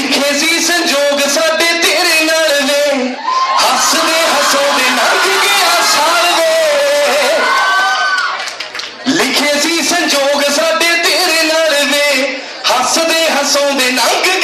लिखे सी संजोग साडे तेरे नाल वे हसदे हसोदे लंघ गया साल वे लिखे सी संजोग साडे तेरे नाल वे हसदे हसोदे लंघ